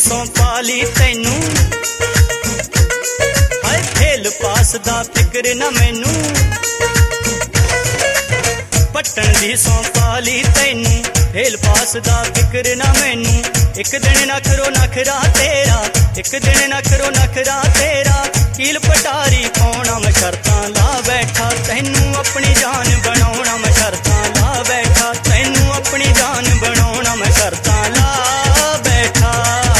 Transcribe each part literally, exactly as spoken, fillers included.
सौंपा ली तैनू हाय fail pass दा फिक्र ना मैनू पट्टन दी सौंपा ली तैनू फेल पास दा फिक्र ना मैनू एक दिन नखरो नखरा तेरा एक दिन नखरो नखरा तेरा कील पटारी पाउणा मैं शर्तां ला बैठा तैनू अपनी जान बनाउणा मैं शर्तां ला बैठा तैनू अपनी जान बनाउणा मैं शर्तां ला बैठा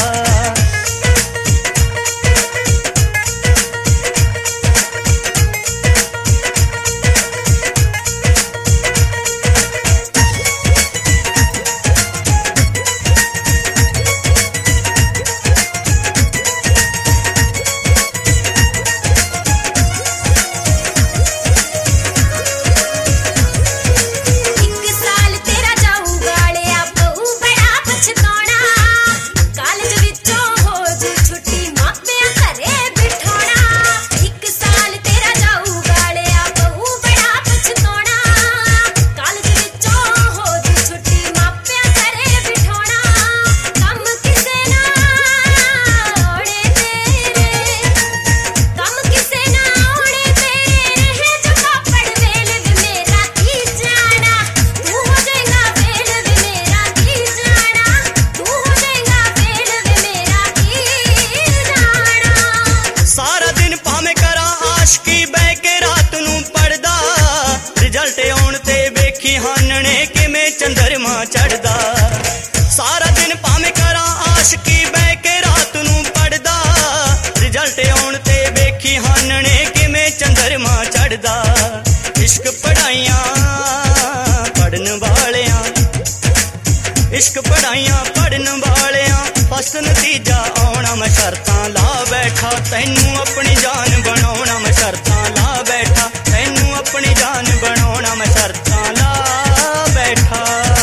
चंद्रमा चढ़दा सारा दिन भावें करा आशकी बह के रात नू पढ़दा रिजल्ट आउण ते वेखी हानने किवें चंद्रमा चढ़दा इश्क पढ़ाइयां पढ़न वालियां इश्क पढ़ाइयां पढ़न वालियां फस्ट नतीजा आउणा मैं शर्तां ला बैठा तैनू अपनी जान बनाउणा मैं शर्तां ला बैठा तैनू अपनी जान बनाउणा मैं शर्तां ला बैठा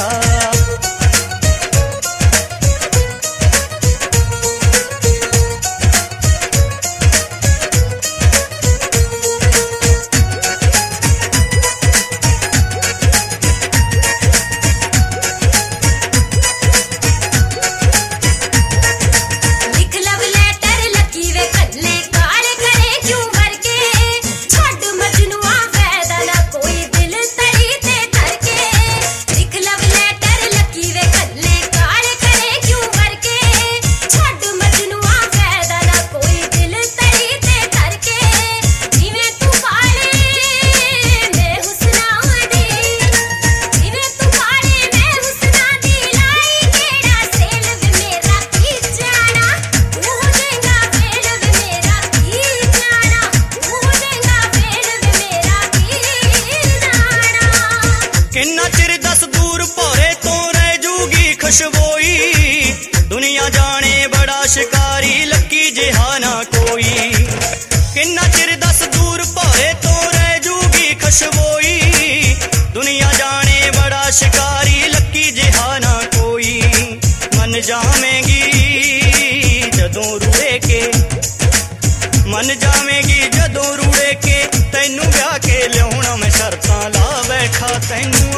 खुशबोई दुनिया जाने बड़ा शिकारी लकी जिहा ना कोई किन्ना चिर दस दूर भौरे तो रह जूगी खुशबोई दुनिया जाने बड़ा शिकारी लकी जिहा ना कोई मन जावेगी जदों रुड़े के मन जावेगी जदों रुड़े के तैनू ब्याह के लियाउणा मैं शर्तां ला बैठा तैनू